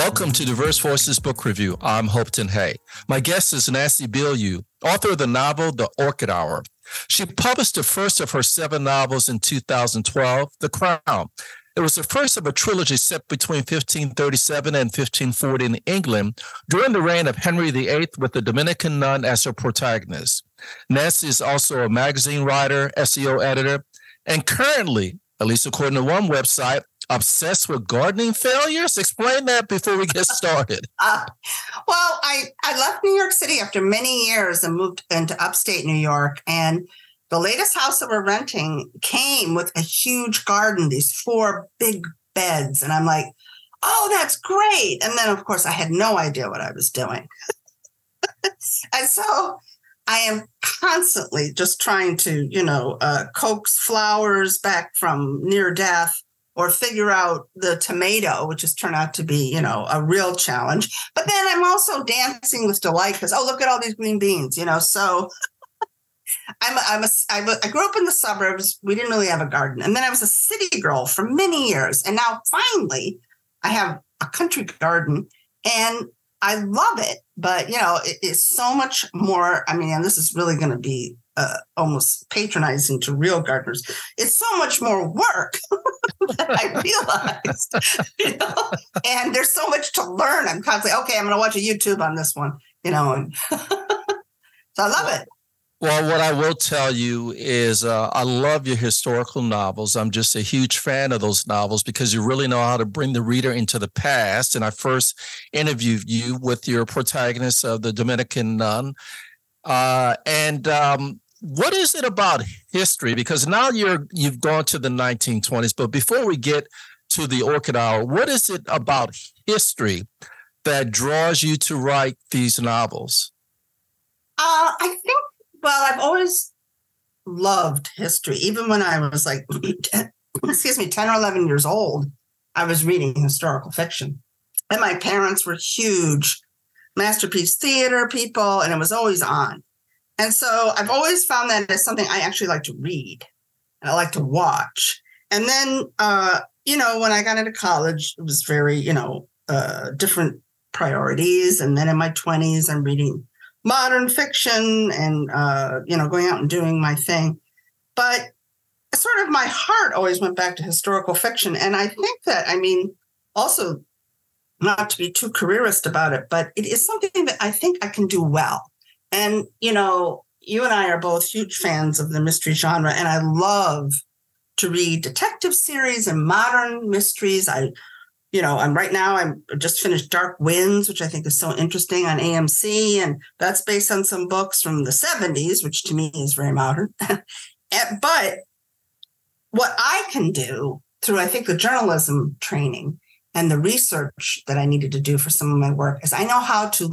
Welcome to Diverse Voices Book Review. I'm Hopeton Hay. My guest is Nancy Bilyeu, author of the novel The Orchid Hour. She published the first of her 7 novels in 2012, The Crown. It was the first of a trilogy set between 1537 and 1540 in England during the reign of Henry VIII, with the Dominican nun as her protagonist. Nancy is also a magazine writer, SEO editor, and currently, at least according to one website, obsessed with gardening failures? Explain that before we get started. I left New York City after many years and moved into upstate New York. And the latest house that we're renting came with a huge garden, these 4 big beds. And I'm like, oh, that's great. And then, of course, I had no idea what I was doing. And so I am constantly just trying to, coax flowers back from near death, or figure out the tomato, which has turned out to be, a real challenge. But then I'm also dancing with delight because, look at all these green beans, So I grew up in the suburbs. We didn't really have a garden. And then I was a city girl for many years. And now finally I have a country garden and I love it. But, it is so much more. And this is really going to be almost patronizing to real gardeners. It's so much more work that I realized, and there's so much to learn. I'm constantly, okay, I'm going to watch a YouTube on this one, and so I love it. Well, what I will tell you is I love your historical novels. I'm just a huge fan of those novels because you really know how to bring the reader into the past. And I first interviewed you with your protagonist of the Dominican nun. What is it about history? Because now you've gone to the 1920s, but before we get to the Orchid Hour, what is it about history that draws you to write these novels? I think, I've always loved history. Even when I was 10 or 11 years old, I was reading historical fiction. And my parents were huge Masterpiece Theater people, and it was always on. And so I've always found that as something I actually like to read and I like to watch. And then, when I got into college, it was very, different priorities. And then in my 20s, I'm reading modern fiction and, going out and doing my thing. But sort of my heart always went back to historical fiction. And I think that, also not to be too careerist about it, but it is something that I think I can do well. And, you and I are both huge fans of the mystery genre, and I love to read detective series and modern mysteries. I'm just finished Dark Winds, which I think is so interesting on AMC. And that's based on some books from the 70s, which to me is very modern. But what I can do through, I think, the journalism training and the research that I needed to do for some of my work is I know how to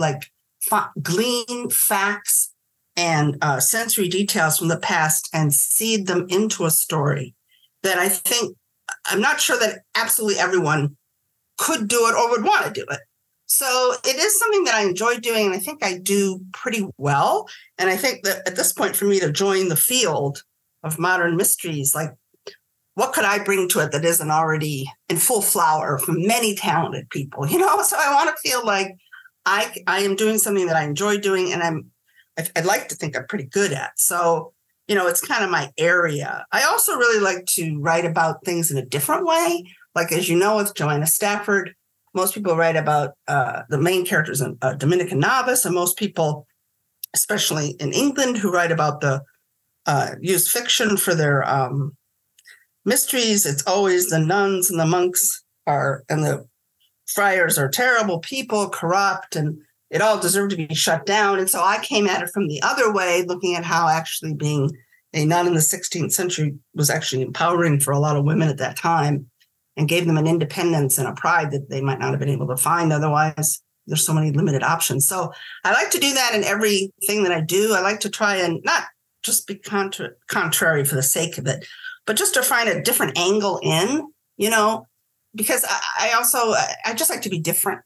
glean facts and sensory details from the past and seed them into a story that I think, I'm not sure that absolutely everyone could do it or would want to do it. So it is something that I enjoy doing, and I think I do pretty well. And I think that at this point, for me to join the field of modern mysteries, what could I bring to it that isn't already in full flower from many talented people, So I want to feel like I am doing something that I enjoy doing, and I'd like to think I'm pretty good at. So, it's kind of my area. I also really like to write about things in a different way. As you know, with Joanna Stafford, most people write about the main characters in Dominican novice, and most people, especially in England, who write about use fiction for their mysteries. It's always the nuns and the monks and the friars are terrible people, corrupt, and it all deserved to be shut down. And so I came at it from the other way, looking at how actually being a nun in the 16th century was actually empowering for a lot of women at that time and gave them an independence and a pride that they might not have been able to find otherwise. There's so many limited options. So I like to do that in everything that I do. I like to try and not just be contrary for the sake of it, but just to find a different angle in, because I just like to be different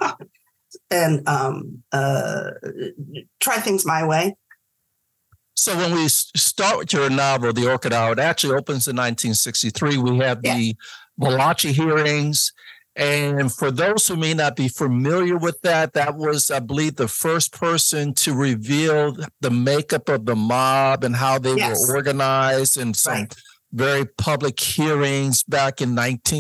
and try things my way. So when we start with your novel, The Orchid Hour, it actually opens in 1963. We have the Valachi hearings, And for those who may not be familiar with that, that was, I believe, the first person to reveal the makeup of the mob and how they were organized, and some very public hearings back in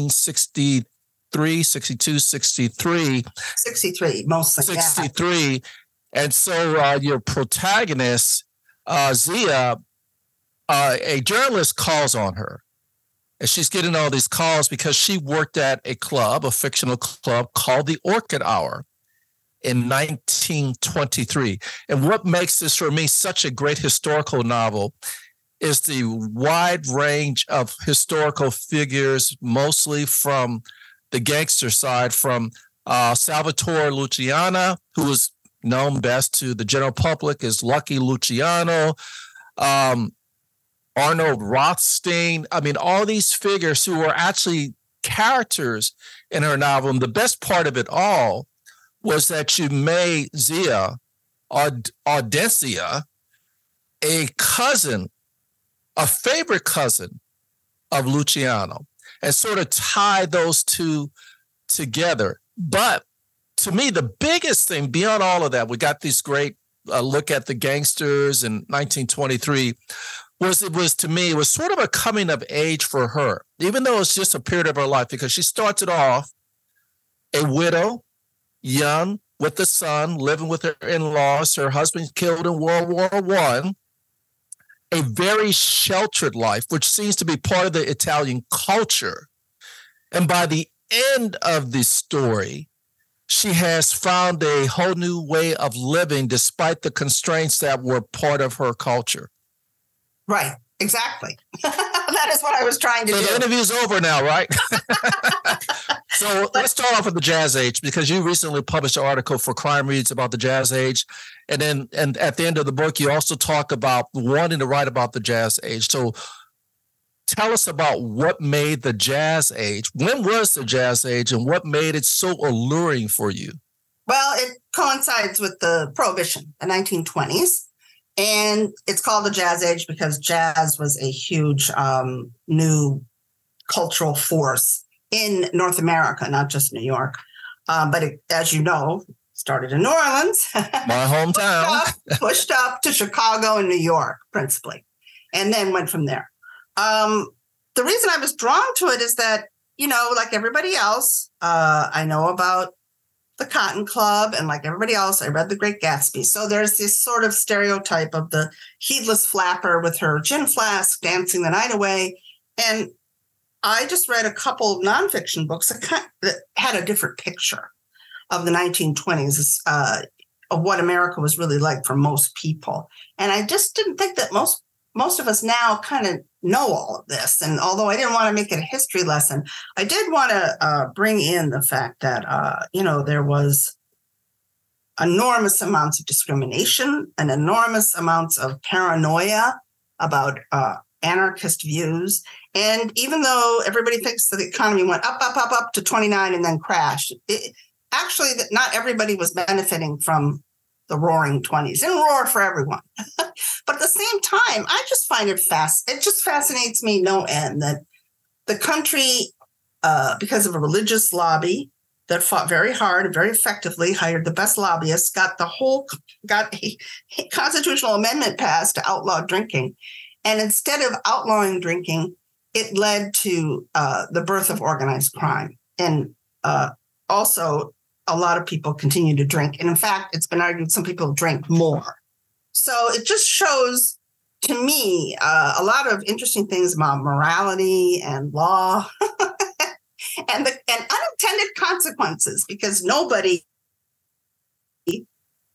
1963, 62, 63. 63, mostly. 63. Yeah. And so your protagonist, Zia, a journalist calls on her. And she's getting all these calls because she worked at a club, a fictional club called the Orchid Hour in 1923. And what makes this, for me, such a great historical novel is the wide range of historical figures, mostly from the gangster side, from Salvatore Luciano, who was known best to the general public as Lucky Luciano, Arnold Rothstein. I mean, all these figures who were actually characters in her novel. And the best part of it all was that you made Zia, Audencia, a cousin, a favorite cousin of Luciano, and sort of tie those two together. But to me, the biggest thing beyond all of that, we got this great look at the gangsters in 1923, it was sort of a coming of age for her, even though it's just a period of her life, because she started off a widow, young, with a son, living with her in-laws, her husband killed in World War I, a very sheltered life, which seems to be part of the Italian culture. And by the end of the story, she has found a whole new way of living despite the constraints that were part of her culture. Right, exactly. That is what I was trying to do. So the interview's over now, right? So let's start off with the Jazz Age, because you recently published an article for Crime Reads about the Jazz Age. And at the end of the book, you also talk about wanting to write about the Jazz Age. So tell us about what made the Jazz Age. When was the Jazz Age, and what made it so alluring for you? Well, it coincides with the Prohibition, the 1920s. And it's called the Jazz Age because jazz was a huge new cultural force in North America, not just New York. But it, as you know, started in New Orleans. My hometown. pushed up to Chicago and New York, principally, and then went from there. The reason I was drawn to it is that, you know, like everybody else, I know about the Cotton Club, and like everybody else, I read The Great Gatsby. So there's this sort of stereotype of the heedless flapper with her gin flask dancing the night away. And I just read a couple nonfiction books that had a different picture of the 1920s, of what America was really like for most people. And I just didn't think that most of us now kind of know all of this. And although I didn't want to make it a history lesson, I did want to bring in the fact that, there was enormous amounts of discrimination and enormous amounts of paranoia about anarchist views. And even though everybody thinks that the economy went up to 29 and then crashed, actually, not everybody was benefiting from the roaring 20s. Didn't roar for everyone. But at the same time, I just find it just fascinates me no end that the country, because of a religious lobby that fought very hard and very effectively, hired the best lobbyists, got a constitutional amendment passed to outlaw drinking. And instead of outlawing drinking, it led to the birth of organized crime. And also, a lot of people continue to drink. And in fact, it's been argued some people drink more. So it just shows to me a lot of interesting things about morality and law and unintended consequences, because nobody in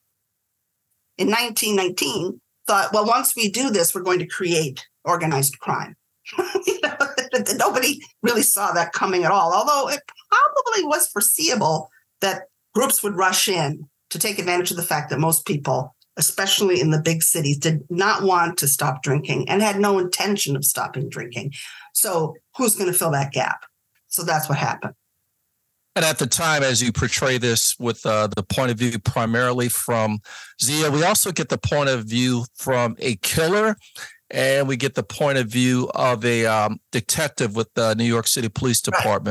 1919 thought, well, once we do this, we're going to create organized crime. Nobody really saw that coming at all, although it probably was foreseeable that groups would rush in to take advantage of the fact that most people, especially in the big cities, did not want to stop drinking and had no intention of stopping drinking. So who's going to fill that gap? So that's what happened. And at the time, as you portray this with the point of view primarily from Zia, we also get the point of view from a killer, and we get the point of view of a detective with the New York City Police Department.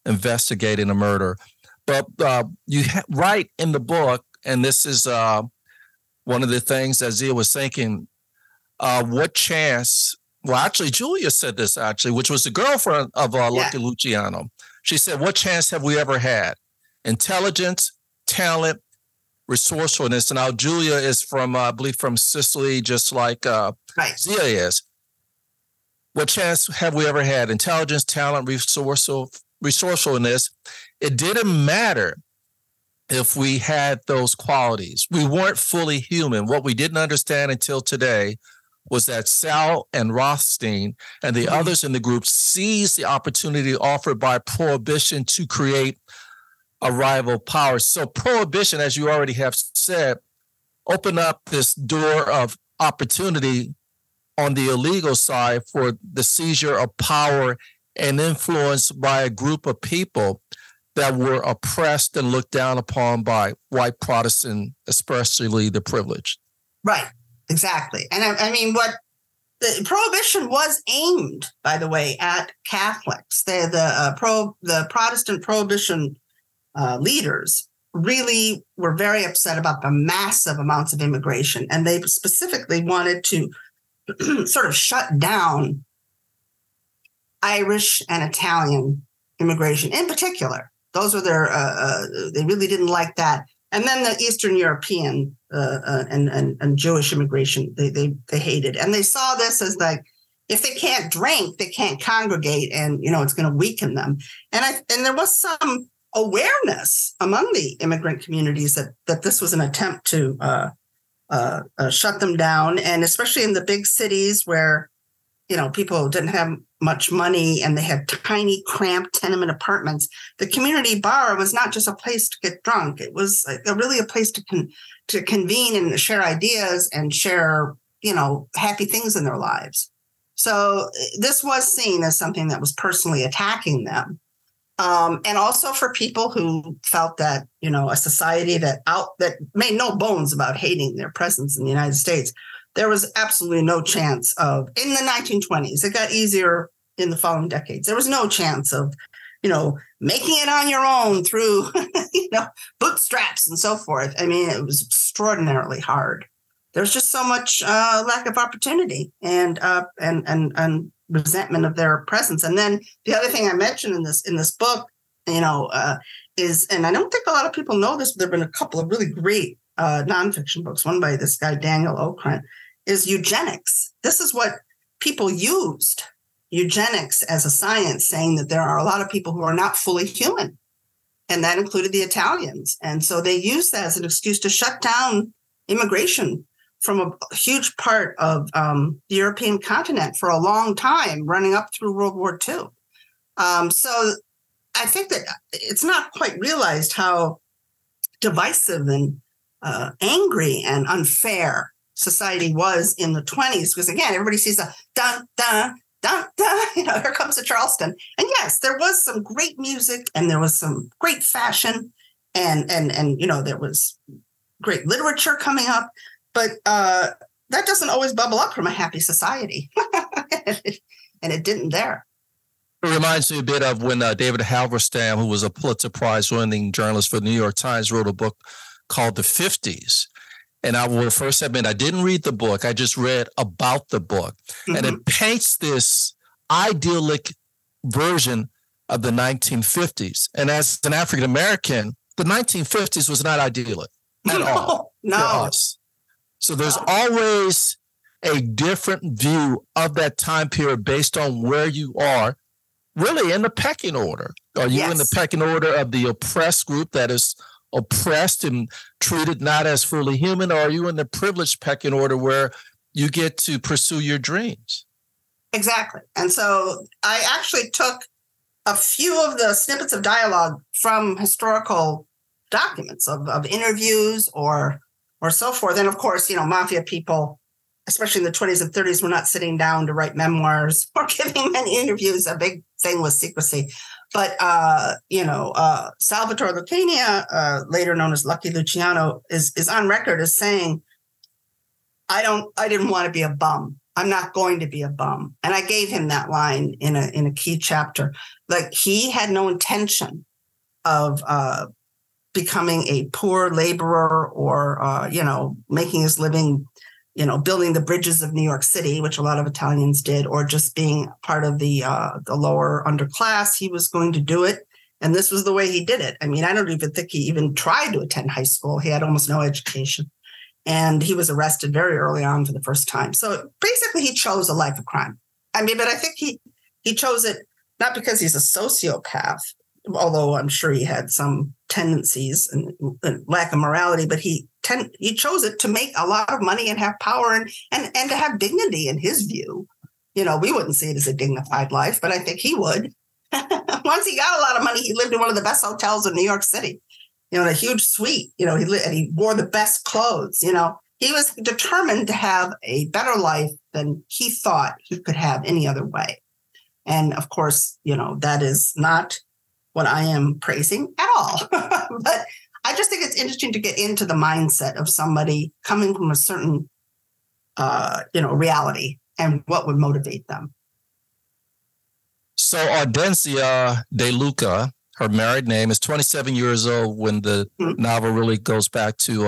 investigating a murder. But you write in the book, and this is one of the things that Zia was thinking, what chance, well, actually, Julia said this, actually, which was the girlfriend of Lucky Luciano. She said, what chance have we ever had? Intelligence, talent, resourcefulness. And now Julia is from, I believe, from Sicily, just like Zia is. What chance have we ever had? Intelligence, talent, resourcefulness. It didn't matter if we had those qualities. We weren't fully human. What we didn't understand until today was that Sal and Rothstein and the others in the group seized the opportunity offered by Prohibition to create a rival power. So Prohibition, as you already have said, opened up this door of opportunity on the illegal side for the seizure of power and influence by a group of people that were oppressed and looked down upon by white Protestant, especially the privileged. Right, exactly. And I mean, what the Prohibition was aimed, by the way, at Catholics. The Protestant Prohibition leaders really were very upset about the massive amounts of immigration, and they specifically wanted to sort of shut down Irish and Italian immigration in particular. Those were their, they really didn't like that. And then the Eastern European and Jewish immigration, they hated. And they saw this as like, if they can't drink, they can't congregate, and, it's going to weaken them. And there was some awareness among the immigrant communities that this was an attempt to shut them down. And especially in the big cities where, people didn't have much money and they had tiny, cramped tenement apartments. The community bar was not just a place to get drunk. It was really a place to convene and share ideas and share, happy things in their lives. So this was seen as something that was personally attacking them. And also for people who felt that, a society that made no bones about hating their presence in the United States, there was absolutely no chance of, in the 1920s, it got easier in the following decades. There was no chance of, making it on your own through, bootstraps and so forth. I mean, it was extraordinarily hard. There's just so much lack of opportunity and resentment of their presence. And then the other thing I mentioned in this book, is, and I don't think a lot of people know this, but there've been a couple of really great nonfiction books. One by this guy Daniel Okrent, is eugenics. This is what people used, eugenics as a science, saying that there are a lot of people who are not fully human, and that included the Italians. And so they used that as an excuse to shut down immigration from a huge part of the European continent for a long time, running up through World War II. So I think that it's not quite realized how divisive and angry and unfair society was in the 20s, because again, everybody sees a dun, dun, dun, dun, here comes the Charleston. And yes, there was some great music and there was some great fashion and there was great literature coming up, but that doesn't always bubble up from a happy society. And it didn't there. It reminds me a bit of when David Halberstam, who was a Pulitzer Prize-winning journalist for the New York Times, wrote a book called The 50s. And I will first admit, I didn't read the book. I just read about the book. Mm-hmm. And it paints this idyllic version of the 1950s. And as an African-American, the 1950s was not idyllic at all for us. So there's always a different view of that time period based on where you are, really in the pecking order. Are you in the pecking order of the oppressed group that is oppressed and treated not as fully human, or are you in the privileged pecking order where you get to pursue your dreams? Exactly. And so I actually took a few of the snippets of dialogue from historical documents of interviews or so forth. And of course, mafia people, especially in the 20s and 30s, were not sitting down to write memoirs or giving many interviews. A big thing was secrecy. But, Salvatore Lucania, later known as Lucky Luciano, is on record as saying, I didn't want to be a bum. I'm not going to be a bum. And I gave him that line in a key chapter. Like, he had no intention of becoming a poor laborer or, making his living, building the bridges of New York City, which a lot of Italians did, or just being part of the lower underclass. He was going to do it. And this was the way he did it. I mean, I don't even think he even tried to attend high school. He had almost no education. And he was arrested very early on for the first time. So basically, he chose a life of crime. I mean, but I think he chose it not because he's a sociopath, although I'm sure he had some tendencies and lack of morality, but he chose it to make a lot of money and have power and to have dignity in his view. We wouldn't see it as a dignified life, but I think he would. Once he got a lot of money, he lived in one of the best hotels in New York City. In a huge suite, he wore the best clothes, he was determined to have a better life than he thought he could have any other way. And of course, that is not what I am praising at all. But I just think it's interesting to get into the mindset of somebody coming from a certain, reality and what would motivate them. So Audencia De Luca, her married name, is 27 years old when the novel really goes back to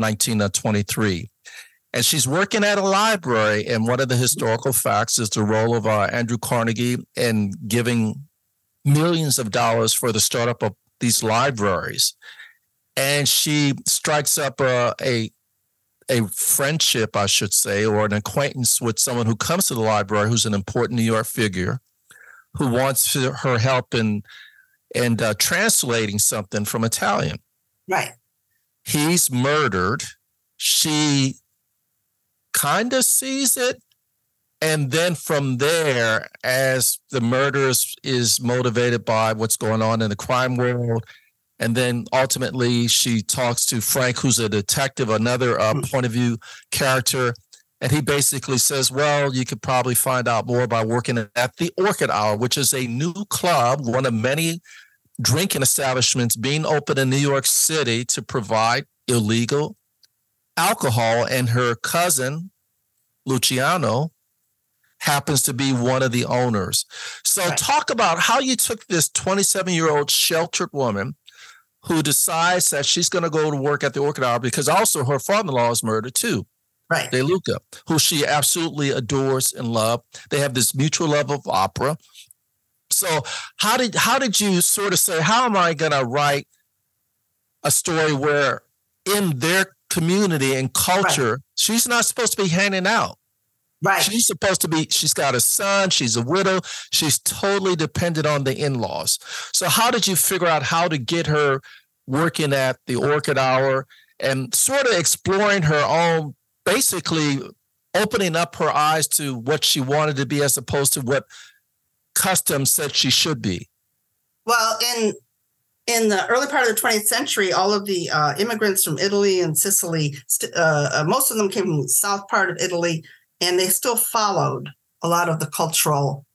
1923. And she's working at a library. And one of the historical facts is the role of Andrew Carnegie in giving millions of dollars for the startup of these libraries. And she strikes up a friendship, I should say, or an acquaintance with someone who comes to the library who's an important New York figure who wants her help in translating something from Italian. Right. He's murdered. She kind of sees it. And then from there, as the murder is motivated by what's going on in the crime world, and then ultimately she talks to Frank, who's a detective, another point of view character. And he basically says, well, you could probably find out more by working at the Orchid Hour, which is a new club, one of many drinking establishments being opened in New York City to provide illegal alcohol. And her cousin, Luciano, happens to be one of the owners. So Talk about how you took this 27-year-old sheltered woman who decides that she's going to go to work at the Orchid Hour because also her father-in-law is murdered too. Right. De Luca, who she absolutely adores and loves. They have this mutual love of opera. So how did you sort of say, how am I going to write a story where in their community and culture, she's not supposed to be hanging out. Right. She's supposed to be, she's got a son, she's a widow, she's totally dependent on the in-laws. So how did you figure out how to get her working at the Orchid Hour and sort of exploring her own, basically opening up her eyes to what she wanted to be as opposed to what custom said she should be? Well, in the early part of the 20th century, all of the immigrants from Italy and Sicily, most of them came from the south part of Italy, and they still followed a lot of the cultural,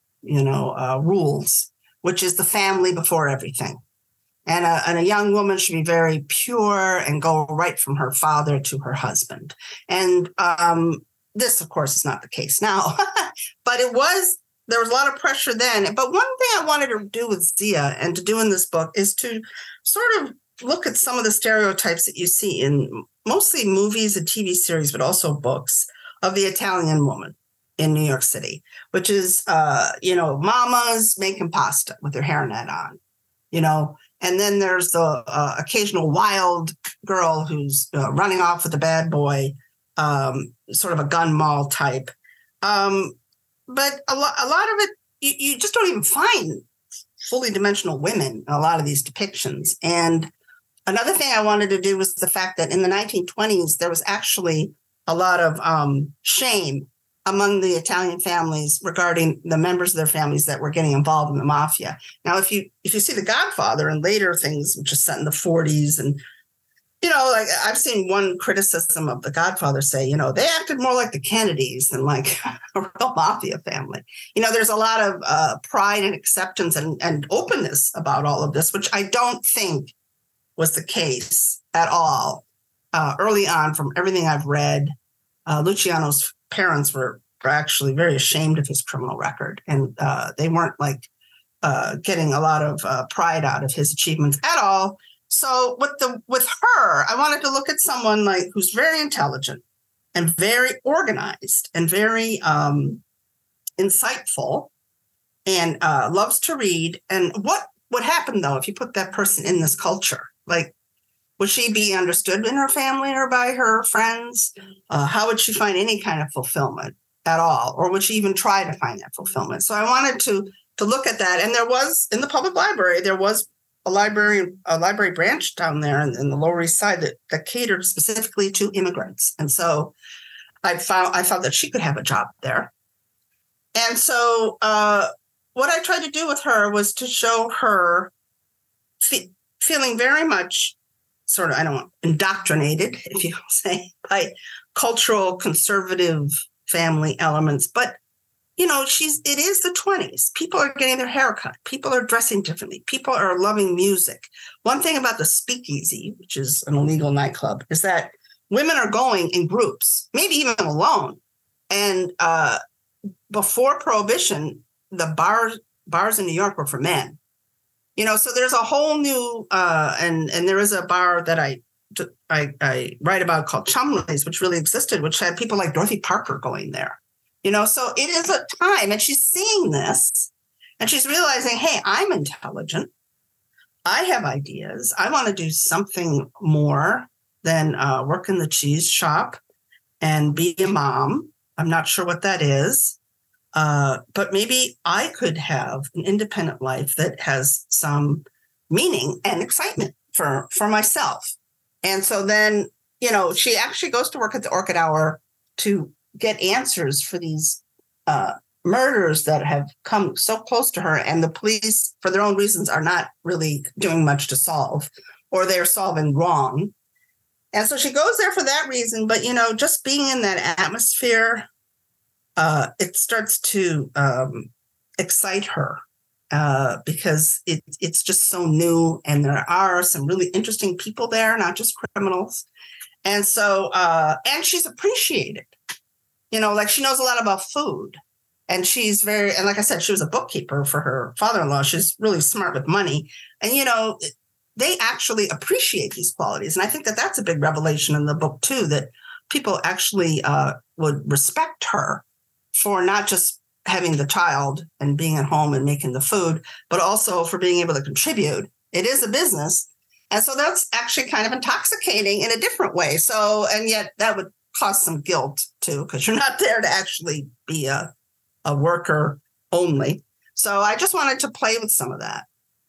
rules, which is the family before everything. And a young woman should be very pure and go right from her father to her husband. And this, of course, is not the case now, but there was a lot of pressure then. But one thing I wanted to do with Zia and to do in this book is to sort of look at some of the stereotypes that you see in mostly movies and TV series, but also books of the Italian woman in New York City, which is, mamas making pasta with their hairnet on, and then there's the occasional wild girl who's running off with a bad boy, sort of a gun mall type. But a lot of it, you just don't even find fully dimensional women in a lot of these depictions. And another thing I wanted to do was the fact that in the 1920s, there was actually a lot of shame among the Italian families regarding the members of their families that were getting involved in the mafia. Now, if you see The Godfather and later things, which is set in the 40s, and like I've seen one criticism of The Godfather say, they acted more like the Kennedys than like a real mafia family. There's a lot of pride and acceptance and openness about all of this, which I don't think was the case at all early on. From everything I've read, Luciano's parents were were actually very ashamed of his criminal record. And they weren't like getting a lot of pride out of his achievements at all. So with her, I wanted to look at someone like who's very intelligent and very organized and very insightful and loves to read. And what would happen, though, if you put that person in this culture? Like, would she be understood in her family or by her friends? How would she find any kind of fulfillment at all? Or would she even try to find that fulfillment? So I wanted to look at that. And there was, in the public library, there was a library branch down there in the Lower East Side that catered specifically to immigrants. And so I found that she could have a job there. And so what I tried to do with her was to show her feeling very much sort of, I don't know, indoctrinated, if you say, by cultural conservative family elements. But, you know, it is the 20s. People are getting their hair cut. People are dressing differently. People are loving music. One thing about the Speakeasy, which is an illegal nightclub, is that women are going in groups, maybe even alone. And before Prohibition, the bars in New York were for men. You know, so there's a whole new, and there is a bar that I write about called Chumley's, which really existed, which had people like Dorothy Parker going there. You know, so it is a time, and she's seeing this, and she's realizing, hey, I'm intelligent. I have ideas. I want to do something more than work in the cheese shop and be a mom. I'm not sure what that is. But maybe I could have an independent life that has some meaning and excitement for myself. And so then, you know, she actually goes to work at the Orchid Hour to get answers for these murders that have come so close to her. And the police, for their own reasons, are not really doing much to solve, or they're solving wrong. And so she goes there for that reason. But, you know, just being in that atmosphere, it starts to excite her because it's just so new, and there are some really interesting people there, not just criminals. And so, and she's appreciated, you know, like she knows a lot about food, and she's and like I said, she was a bookkeeper for her father-in-law. She's really smart with money, and, you know, they actually appreciate these qualities. And I think that that's a big revelation in the book too, that people actually would respect her for not just having the child and being at home and making the food, but also for being able to contribute. It is a business. And so that's actually kind of intoxicating in a different way. So, and yet that would cause some guilt too, because you're not there to actually be a worker only. So I just wanted to play with some of that.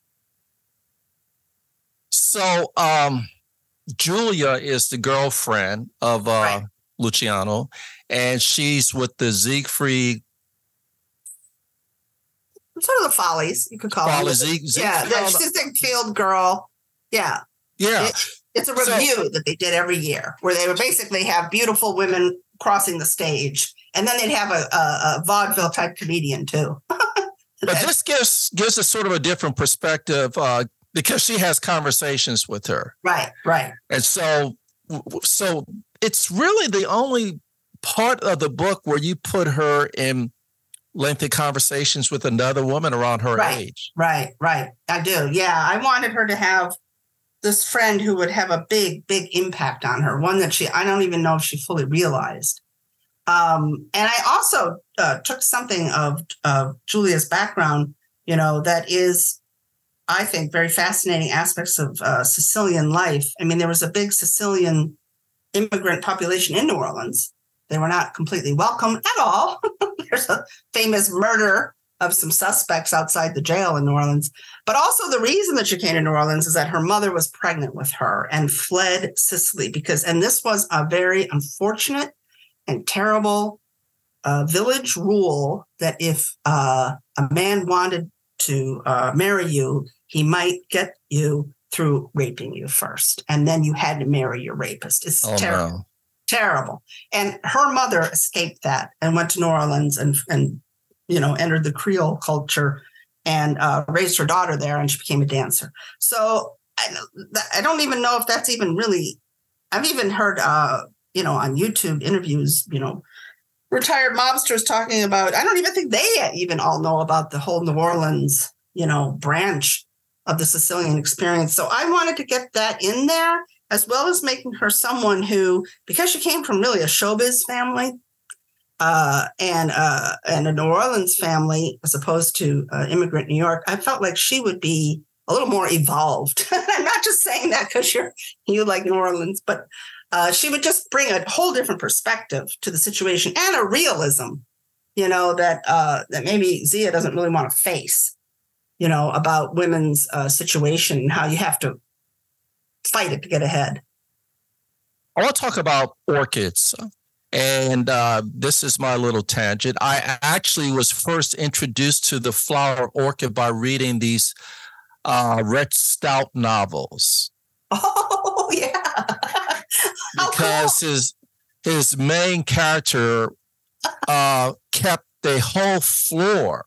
So Julia is the girlfriend of right. Luciano, and she's with the Siegfried. Sort of the Follies, you could call it. Yeah, she's a Ziegfeld girl. Yeah. Yeah. It's a review that they did every year where they would basically have beautiful women crossing the stage. And then they'd have a vaudeville type comedian too. But this gives us sort of a different perspective because she has conversations with her. Right, right. And so it's really the only part of the book where you put her in lengthy conversations with another woman around her age. Right. I do. Yeah. I wanted her to have this friend who would have a big, big impact on her. One that I don't even know if she fully realized. And I also took something of Julia's background, you know, that is, I think, very fascinating aspects of Sicilian life. I mean, there was a big Sicilian immigrant population in New Orleans. They were not completely welcome at all. There's a famous murder of some suspects outside the jail in New Orleans. But also the reason that she came to New Orleans is that her mother was pregnant with her and fled Sicily and this was a very unfortunate and terrible village rule that if a man wanted to marry you, he might get you through raping you first. And then you had to marry your rapist. It's terrible. No. Terrible. And her mother escaped that and went to New Orleans and you know, entered the Creole culture and raised her daughter there, and she became a dancer. So I don't even know if that's even really, I've even heard, you know, on YouTube interviews, you know, retired mobsters talking about, I don't even think they even all know about the whole New Orleans, branch of the Sicilian experience. So I wanted to get that in there, as well as making her someone who, because she came from really a showbiz family, and a New Orleans family, as opposed to immigrant New York, I felt like she would be a little more evolved. I'm not just saying that because you like New Orleans, but she would just bring a whole different perspective to the situation and a realism, that maybe Zia doesn't really want to face, about women's situation and how you have to fight it to get ahead. I want to talk about orchids. And this is my little tangent. I actually was first introduced to the flower orchid by reading these Red Stout novels. Oh, yeah. Because his main character kept a whole floor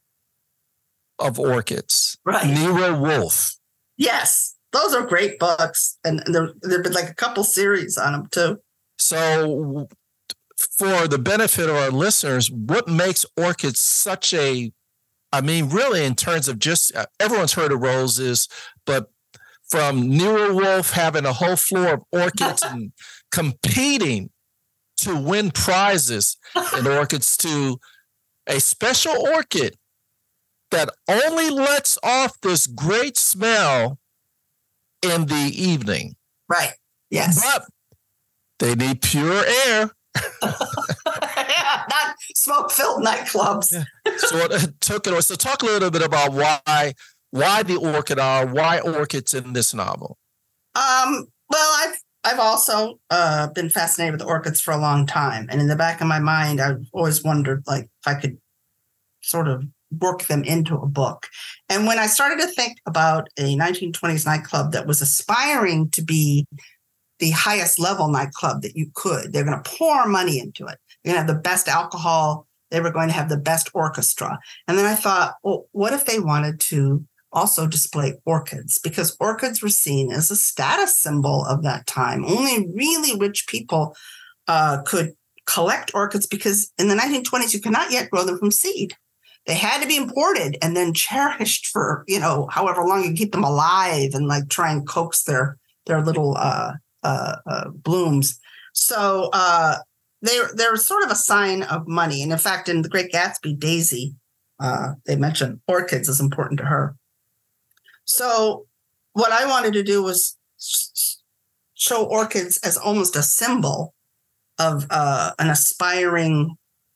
of orchids. Right. Nero Wolfe. Yes. Those are great books. And there've been like a couple series on them, too. So for the benefit of our listeners, what makes orchids such really in terms of just, everyone's heard of roses, but from Nero Wolfe having a whole floor of orchids and competing to win prizes in orchids to a special orchid that only lets off this great smell in the evening. Right. Yes. But they need pure air. Yeah, not smoke-filled nightclubs. Yeah. So talk a little bit about why the orchid hour, why orchids in this novel. Well, I've also been fascinated with orchids for a long time, and in the back of my mind, I've always wondered if I could sort of work them into a book. And when I started to think about a 1920s nightclub that was aspiring to be the highest level nightclub that you could, they're going to pour money into it. They're going to have the best alcohol. They were going to have the best orchestra. And then I thought, well, what if they wanted to also display orchids? Because orchids were seen as a status symbol of that time. Only really rich people could collect orchids, because in the 1920s, you could not yet grow them from seed. They had to be imported and then cherished for, however long you keep them alive and like try and coax their little blooms. So they're sort of a sign of money. And in fact, in The Great Gatsby, Daisy, they mentioned orchids as important to her. So what I wanted to do was show orchids as almost a symbol of an aspiring,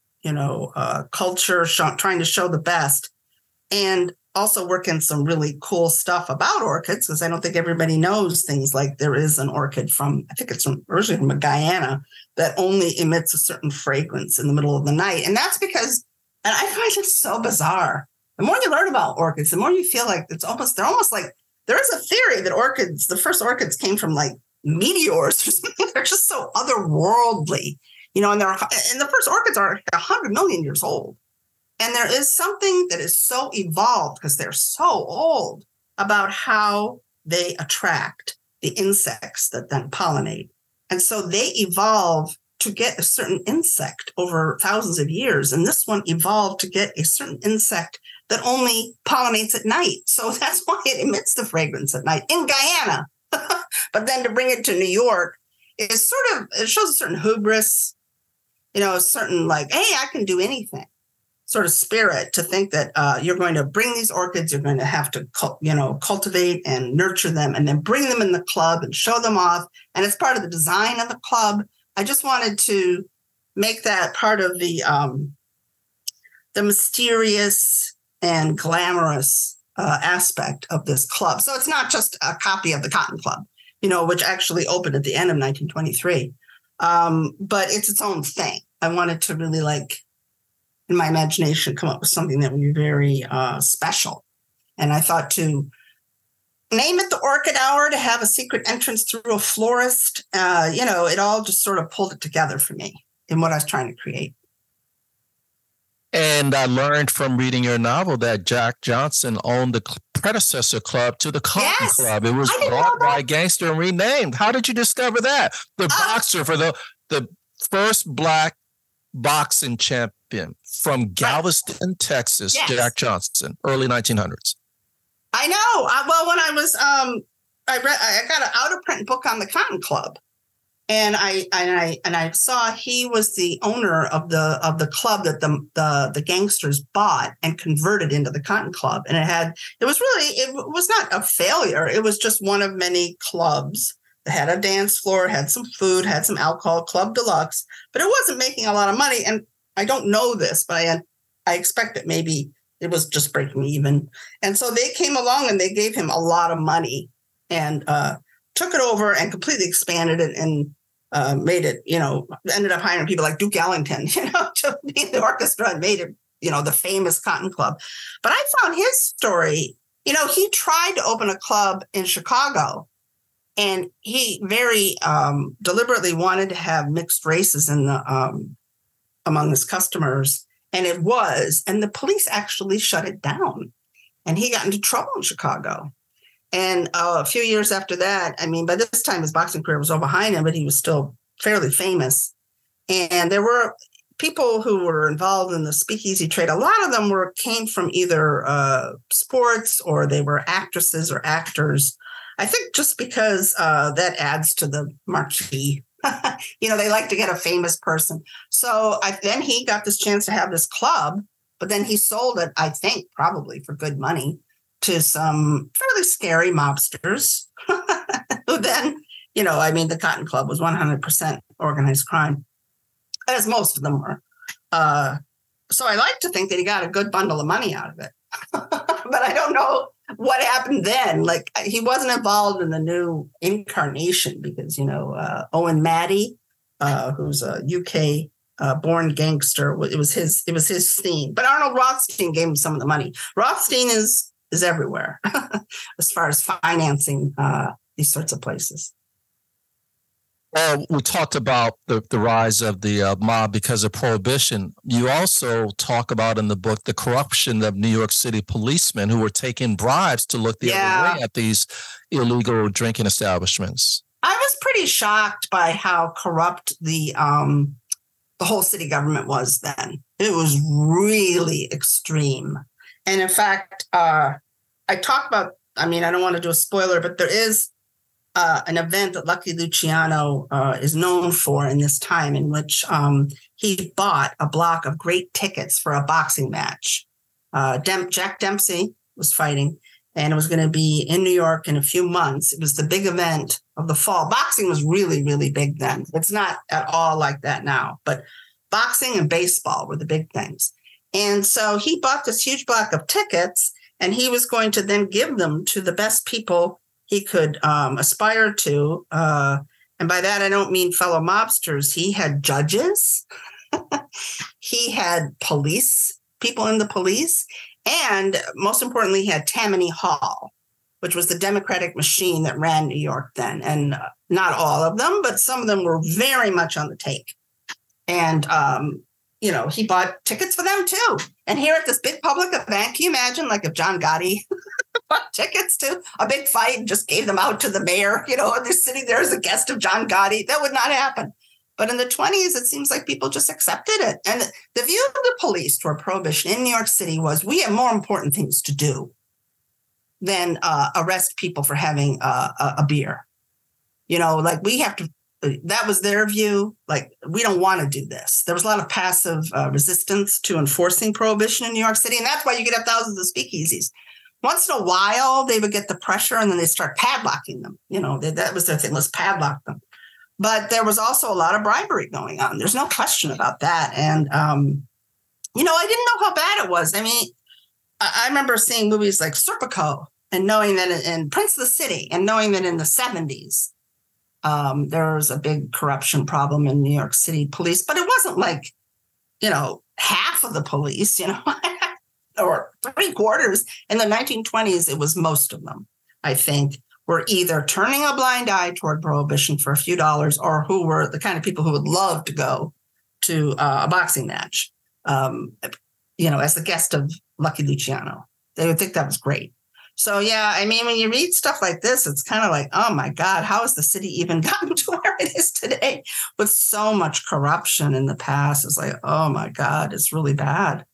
culture, trying to show the best, and also work in some really cool stuff about orchids, because I don't think everybody knows things like there is an orchid originally from Guyana that only emits a certain fragrance in the middle of the night. And that's because, and I find it so bizarre, the more you learn about orchids, the more you feel like they're almost like, there is a theory that the first orchids came from like meteors or something. They're just so otherworldly, and the first orchids are 100 million years old. And there is something that is so evolved, because they're so old, about how they attract the insects that then pollinate. And so they evolve to get a certain insect over thousands of years. And this one evolved to get a certain insect that only pollinates at night. So that's why it emits the fragrance at night in Guyana. But then to bring it to New York is it shows a certain hubris, a certain like, hey, I can do anything sort of spirit, to think that you're going to bring these orchids, you're going to have to, cultivate and nurture them, and then bring them in the club and show them off. And it's part of the design of the club. I just wanted to make that part of the mysterious and glamorous aspect of this club. So it's not just a copy of the Cotton Club, which actually opened at the end of 1923. But it's its own thing. I wanted to really in my imagination, come up with something that would be very special. And I thought to name it the Orchid Hour, to have a secret entrance through a florist, it all just sort of pulled it together for me in what I was trying to create. And I learned from reading your novel that Jack Johnson owned the predecessor club to the Cotton Club. It was bought by a gangster and renamed. How did you discover that? The boxer for the first Black boxing champion from Galveston, Texas, Yes. Jack Johnson, early 1900s. I know. Well, when I was, I got an out of print book on the Cotton Club, and I saw he was the owner of the club that the gangsters bought and converted into the Cotton Club, and it was not a failure. It was just one of many clubs that had a dance floor, had some food, had some alcohol, Club Deluxe, but it wasn't making a lot of money. And I don't know this, but I expect that maybe it was just breaking even. And so they came along and they gave him a lot of money and took it over and completely expanded it and made it, ended up hiring people like Duke Ellington, to be in the orchestra and made it, the famous Cotton Club. But I found his story, he tried to open a club in Chicago, and he very deliberately wanted to have mixed races in the among his customers. And and the police actually shut it down, and he got into trouble in Chicago. And a few years after that, by this time his boxing career was all behind him, but he was still fairly famous. And there were people who were involved in the speakeasy trade. A lot of them came from either sports, or they were actresses or actors. I think just because that adds to the marquee. They like to get a famous person. So then he got this chance to have this club, but then he sold it, I think, probably for good money, to some fairly scary mobsters who then, the Cotton Club was 100% organized crime, as most of them were. So I like to think that he got a good bundle of money out of it. But I don't know what happened then. Like, he wasn't involved in the new incarnation because, Owen Maddie, who's a UK born gangster, it was his theme. But Arnold Rothstein gave him some of the money. Rothstein is everywhere as far as financing these sorts of places. We talked about the rise of the mob because of Prohibition. You also talk about in the book the corruption of New York City policemen who were taking bribes to look the other way at these illegal drinking establishments. I was pretty shocked by how corrupt the whole city government was then. It was really extreme. And in fact, I talk about, I don't want to do a spoiler, but there is an event that Lucky Luciano is known for in this time, in which he bought a block of great tickets for a boxing match. Jack Dempsey was fighting, and it was going to be in New York in a few months. It was the big event of the fall. Boxing was really, really big then. It's not at all like that now, but boxing and baseball were the big things. And so he bought this huge block of tickets, and he was going to then give them to the best people he could aspire to. And by that, I don't mean fellow mobsters. He had judges. He had people in the police. And most importantly, he had Tammany Hall, which was the Democratic machine that ran New York then. And not all of them, but some of them were very much on the take. And, he bought tickets for them too. And here at this big public event, can you imagine, like, if John Gotti bought tickets to a big fight and just gave them out to the mayor, and they're sitting there as a guest of John Gotti? That would not happen. But in the 1920s, it seems like people just accepted it. And the view of the police toward Prohibition in New York City was, we have more important things to do than arrest people for having a beer. We have to. That was their view. Like, we don't want to do this. There was a lot of passive resistance to enforcing Prohibition in New York City. And that's why you get up thousands of speakeasies. Once in a while, they would get the pressure and then they start padlocking them. That was their thing. Let's padlock them. But there was also a lot of bribery going on. There's no question about that. And, I didn't know how bad it was. I remember seeing movies like Serpico and knowing that in Prince of the City, and knowing that in the 70s, there was a big corruption problem in New York City police, but it wasn't like, half of the police, or 3/4. In the 1920s, it was most of them, I think, were either turning a blind eye toward Prohibition for a few dollars, or who were the kind of people who would love to go to a boxing match, as the guest of Lucky Luciano. They would think that was great. So, yeah, I mean, when you read stuff like this, it's kind of like, oh my God, how has the city even gotten to where it is today with so much corruption in the past? It's like, oh my God, it's really bad.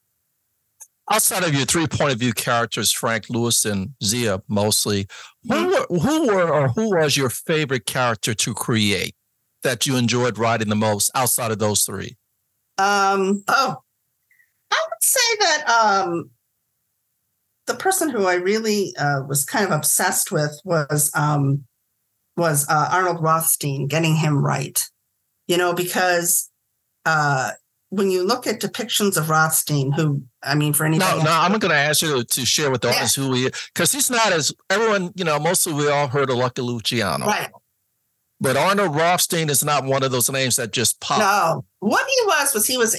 Outside of your three point of view characters, Frank, Louis, and Zia, mostly, who was your favorite character to create that you enjoyed writing the most outside of those three? I would say that the person who I really was kind of obsessed with was Arnold Rothstein, getting him right. Because when you look at depictions of Rothstein, who, I mean, for anybody. No, I'm going to ask you to share with the audience who he is, because he's not as everyone, mostly we all heard of Lucky Luciano. Right. But Arnold Rothstein is not one of those names that just popped. No, what he was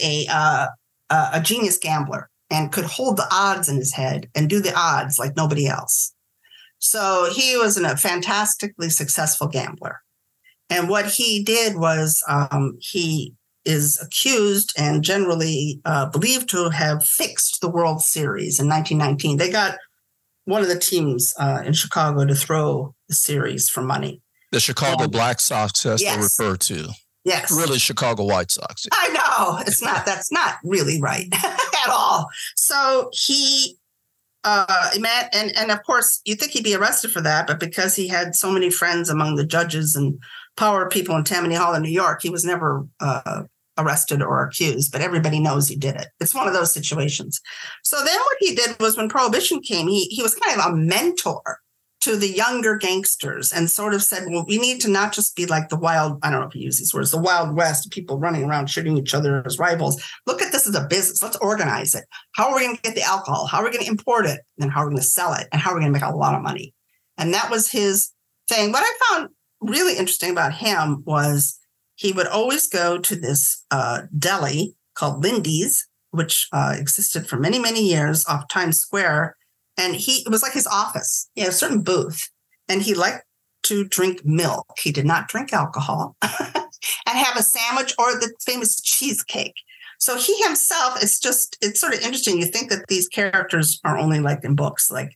a genius gambler and could hold the odds in his head and do the odds like nobody else. So he was a fantastically successful gambler. And what he did was he is accused and generally believed to have fixed the World Series in 1919. They got one of the teams in Chicago to throw the series for money. The Chicago Black Sox, as they refer to. Yes. Really Chicago White Sox. I know. That's not really right at all. So he met, and of course, you'd think he'd be arrested for that, but because he had so many friends among the judges and power people in Tammany Hall in New York, he was never arrested or accused, but everybody knows he did it. It's one of those situations. So then what he did was when Prohibition came, he was kind of a mentor to the younger gangsters and sort of said, well, we need to not just be like the wild, I don't know if he used these words, the Wild West, people running around shooting each other as rivals. Look at this as a business. Let's organize it. How are we going to get the alcohol? How are we going to import it? And how are we going to sell it? And how are we going to make a lot of money? And that was his thing. What I found really interesting about him was he would always go to this deli called Lindy's, which existed for many, many years off Times Square. And it was like his office. He had a certain booth, and he liked to drink milk. He did not drink alcohol and have a sandwich or the famous cheesecake. So he himself, it's sort of interesting. You think that these characters are only like in books, like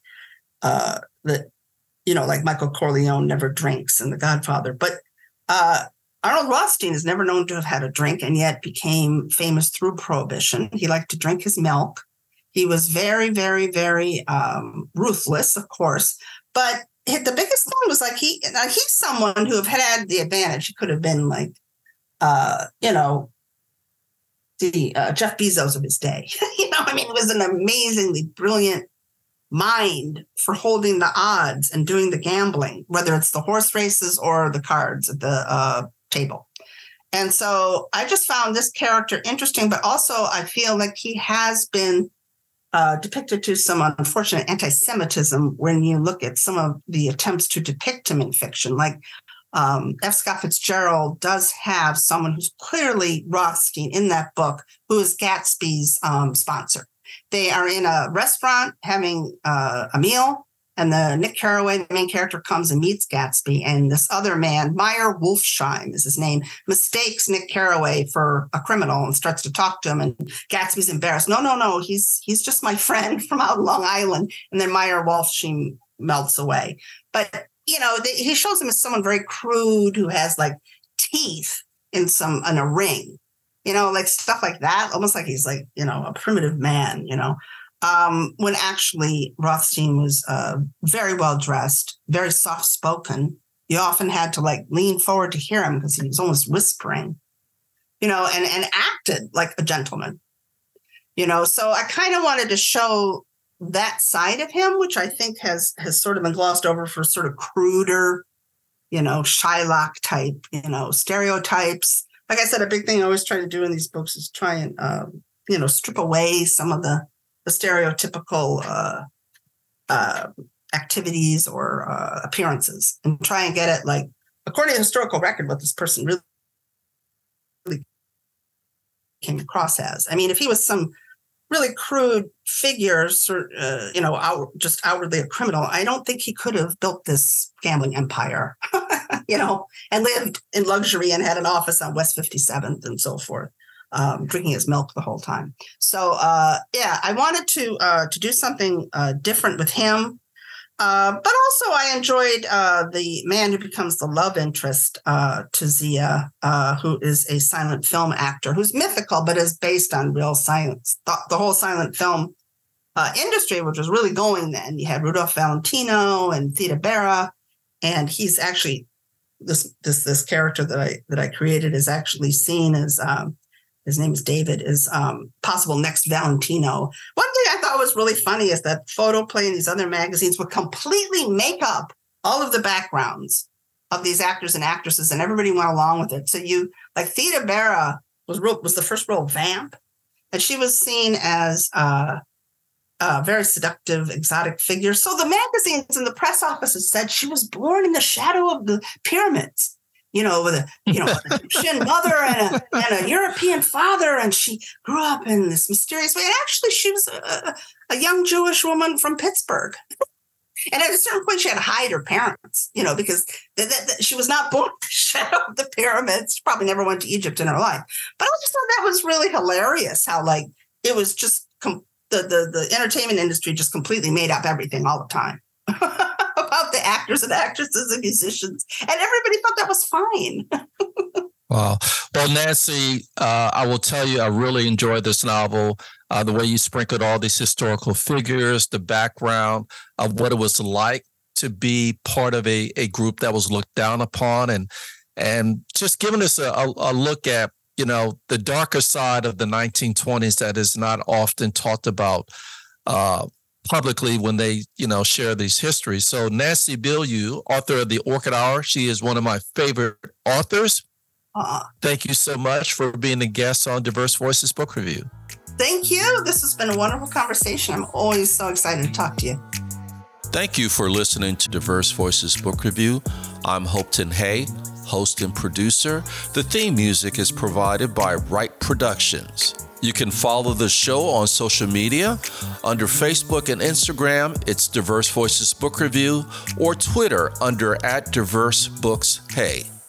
like Michael Corleone never drinks and The Godfather. But Arnold Rothstein is never known to have had a drink and yet became famous through Prohibition. He liked to drink his milk. He was very, very, very ruthless, of course. But the biggest thing was like he's someone who had the advantage. He could have been like, the Jeff Bezos of his day. He was an amazingly brilliant mind for holding the odds and doing the gambling, whether it's the horse races or the cards at the table. And so I just found this character interesting, but also I feel like he has been depicted to some unfortunate anti-Semitism when you look at some of the attempts to depict him in fiction. Like F. Scott Fitzgerald does have someone who's clearly Rothstein in that book, who is Gatsby's sponsor. They are in a restaurant having a meal, and the Nick Carraway, the main character, comes and meets Gatsby. And this other man, Meyer Wolfsheim is his name, mistakes Nick Carraway for a criminal and starts to talk to him. And Gatsby's embarrassed. No, he's just my friend from out Long Island. And then Meyer Wolfsheim melts away. But, he shows him as someone very crude who has like teeth in a ring, like stuff like that, almost like he's like, a primitive man, when actually Rothstein was very well dressed, very soft spoken. You often had to like lean forward to hear him because he was almost whispering, and acted like a gentleman, So I kind of wanted to show that side of him, which I think has sort of been glossed over for sort of cruder, Shylock type, stereotypes. Like I said, a big thing I always try to do in these books is try and, strip away some of the stereotypical activities or appearances and try and get it like, according to historical record, what this person really came across as. I mean, if he was some really crude figures or, just outwardly a criminal, I don't think he could have built this gambling empire, and lived in luxury and had an office on West 57th and so forth. Drinking his milk the whole time. So, I wanted to do something different with him. But also I enjoyed the man who becomes the love interest to Zia, who is a silent film actor who's mythical, but is based on real science. The whole silent film industry, which was really going then. You had Rudolph Valentino and Theda Bara, and he's actually this character that I created is actually seen as his name is David, is possible next Valentino. One thing I thought was really funny is that Photoplay and these other magazines would completely make up all of the backgrounds of these actors and actresses, and everybody went along with it. So like Theda Bara was the first real vamp, and she was seen as a very seductive, exotic figure. So the magazines and the press offices said she was born in the shadow of the pyramids. With an Egyptian mother and a European father, and she grew up in this mysterious way. And actually, she was a young Jewish woman from Pittsburgh. And at a certain point, she had to hide her parents, because she was not born in the shadow of the pyramids. She probably never went to Egypt in her life. But I just thought that was really hilarious. How it was just the entertainment industry just completely made up everything all the time. About the actors and actresses and musicians. And everybody thought that was fine. Wow. Well, Nancy, I will tell you, I really enjoyed this novel. The way you sprinkled all these historical figures, the background of what it was like to be part of a group that was looked down upon, and just giving us a look at, the darker side of the 1920s that is not often talked about publicly when they, share these histories. So Nancy Bilyeu, author of The Orchid Hour, she is one of my favorite authors. Thank you so much for being a guest on Diverse Voices Book Review. Thank you. This has been a wonderful conversation. I'm always so excited to talk to you. Thank you for listening to Diverse Voices Book Review. I'm Hopeton Hay, host and producer. The theme music is provided by Wright Productions. You can follow the show on social media. Under Facebook and Instagram, it's Diverse Voices Book Review, or Twitter under @DiverseBooksHey.